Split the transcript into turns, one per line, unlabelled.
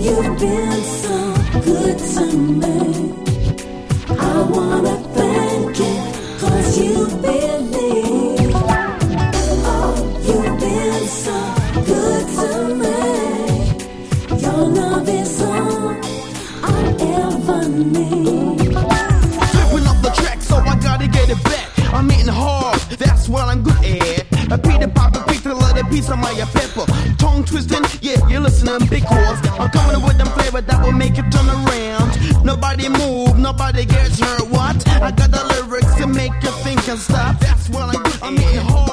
You've been so good to me. I wanna thank you, 'cause you believe. Oh, you've been so good to me. Your love is all I ever need.
Flipping up the track, so I gotta get it back. I'm hitting hard, that's what I'm good at. A Peter Papa picked a little piece of my pepper. Tongue twisting, yeah, you're listening big horse. I'm coming up with them flavor that will make it turn around. Nobody move, nobody gets hurt, what? I got the lyrics to make you think and stop. That's what I'm good at. I'm hitting hard.